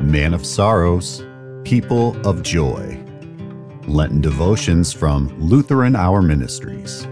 Man of Sorrows, People of Joy. Lenten Devotions from Lutheran Hour Ministries.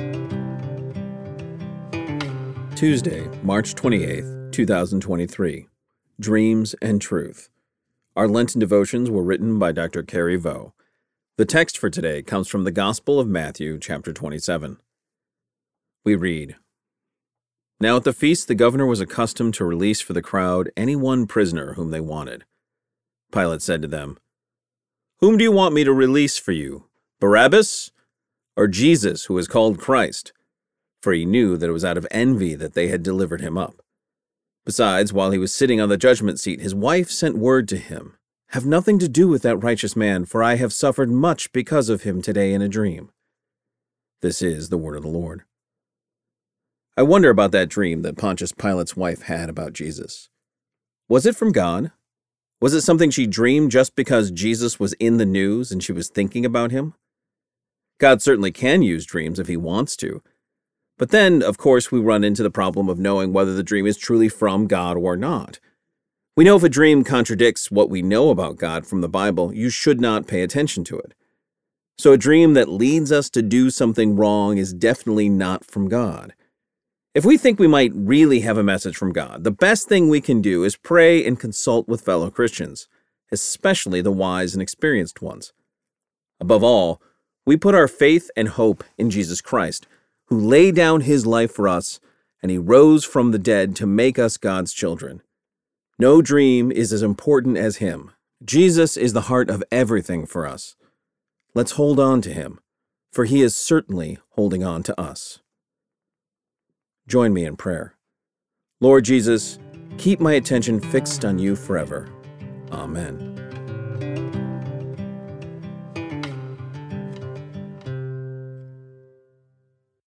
Tuesday, March 28th, 2023. Dreams and Truth. Our Lenten devotions were written by Dr. Carrie Vo. The text for today comes from the Gospel of Matthew, chapter 27. We read, Now at the feast the governor was accustomed to release for the crowd any one prisoner whom they wanted. Pilate said to them, Whom do you want me to release for you, Barabbas or Jesus, who is called Christ? For he knew that it was out of envy that they had delivered him up. Besides, while he was sitting on the judgment seat, his wife sent word to him, Have nothing to do with that righteous man, for I have suffered much because of him today in a dream. This is the word of the Lord. I wonder about that dream that Pontius Pilate's wife had about Jesus. Was it from God? Was it something she dreamed just because Jesus was in the news and she was thinking about him? God certainly can use dreams if he wants to. But then, of course, we run into the problem of knowing whether the dream is truly from God or not. We know if a dream contradicts what we know about God from the Bible, you should not pay attention to it. So a dream that leads us to do something wrong is definitely not from God. If we think we might really have a message from God, the best thing we can do is pray and consult with fellow Christians, especially the wise and experienced ones. Above all, we put our faith and hope in Jesus Christ, who laid down his life for us, and he rose from the dead to make us God's children. No dream is as important as him. Jesus is the heart of everything for us. Let's hold on to him, for he is certainly holding on to us. Join me in prayer. Lord Jesus, keep my attention fixed on you forever. Amen.